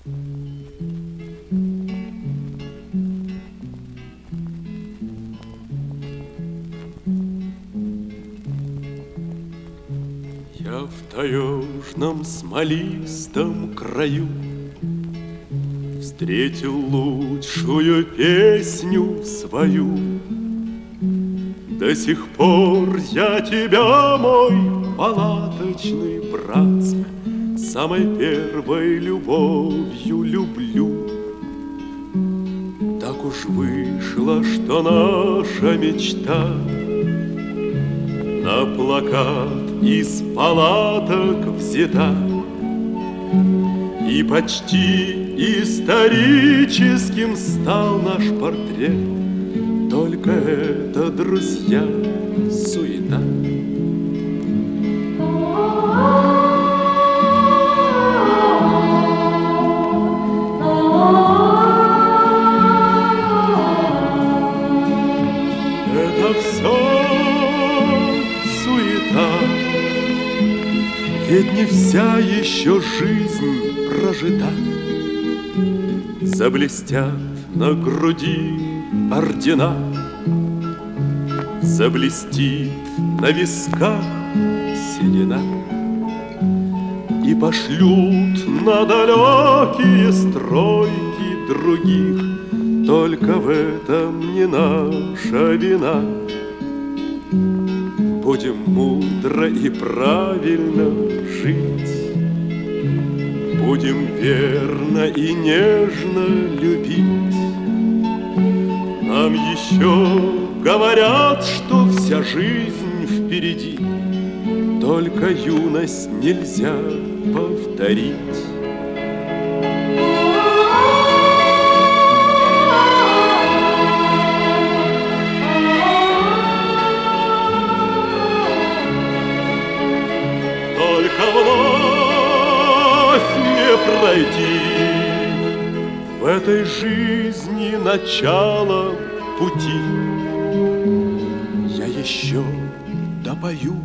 Я в таежном смолистом краю встретил лучшую песню свою. До сих пор я тебя, мой палаточный братец, самой первой любовью люблю. Так уж вышло, что наша мечта на плакат из палаток взята, и почти историческим стал наш портрет. Только это, друзья, суета. Это все суета, ведь не вся еще жизнь прожита. Заблестят на груди ордена, заблестит на висках седина, и пошлют на далекие стройки других. Только в этом не наша вина. Будем мудро и правильно жить, будем верно и нежно любить. Нам еще говорят, что вся жизнь впереди, только юность нельзя повторить. Только вновь не пройти в этой жизни начало пути. Я еще допою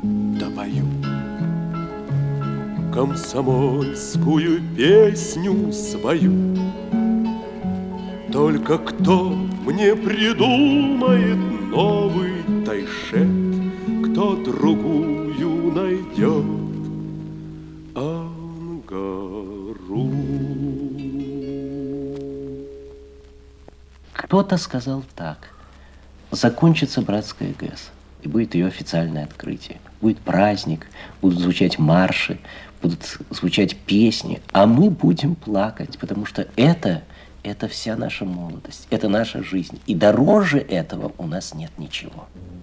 комсомольскую песню свою. Только кто мне придумает новый тайшет, кто другую найдет ангару. Кто-то сказал так: закончится братская ГЭС, и будет ее официальное открытие. Будет праздник, будут звучать марши, будут звучать песни, а мы будем плакать, потому что это вся наша молодость, это наша жизнь. И дороже этого у нас нет ничего.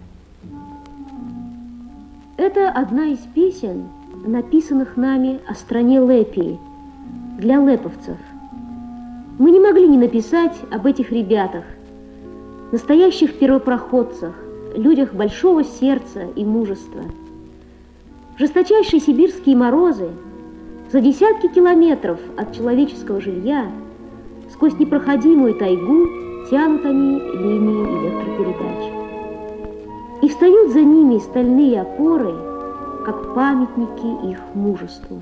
Это одна из песен, написанных нами о стране Лепии, для леповцев. Мы не могли не написать об этих ребятах, настоящих первопроходцах, людях большого сердца и мужества. В жесточайшие сибирские морозы, за десятки километров от человеческого жилья, сквозь непроходимую тайгу тянут они линии электропередач. И встают за ними стальные опоры, как памятники их мужеству.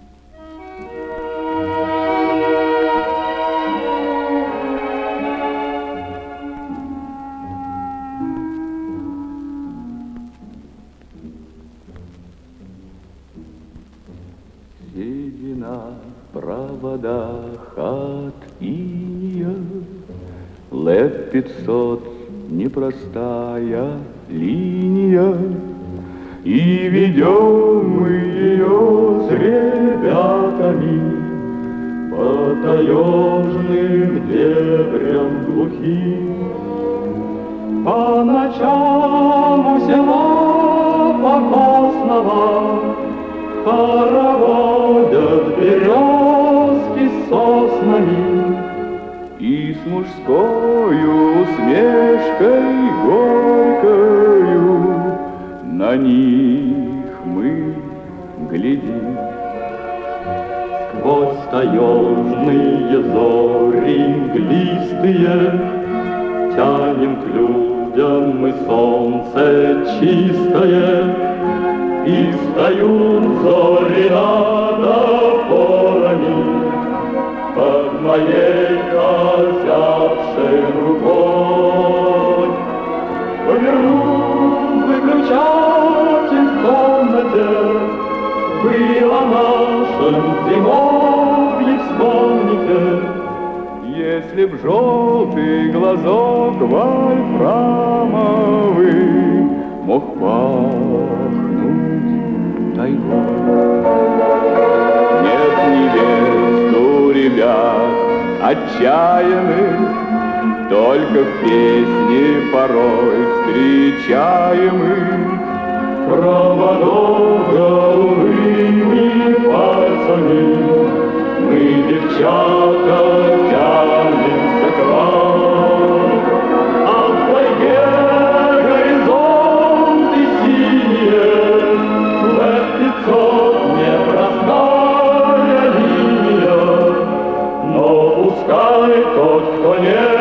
Седина в проводах от иния, ЛЭП-500 непростая линия, и ведем мы ее с ребятами по таежным дебрям глухим. По ночам у села покосного хороводят березки с соснами, и с мужскою усмешкой горькою на них мы глядим. Сквозь таежные зори мглистые тянем к людям мы солнце чистое, и встают зори над опорами, твоей озябшей рукой. Повернул выключатель в комнате, было нашим зимовье вспомните. Если б желтый глазок вольфрамовый мог пахнуть тайгой. Нет невест у ребят отчаянных, только в песне порой встречаемых. Проводов голубыми пальцами мы, девчата, тянемся к вам. А в тайге горизонты синие, F-500 непростая линия, но пускай тот, кто не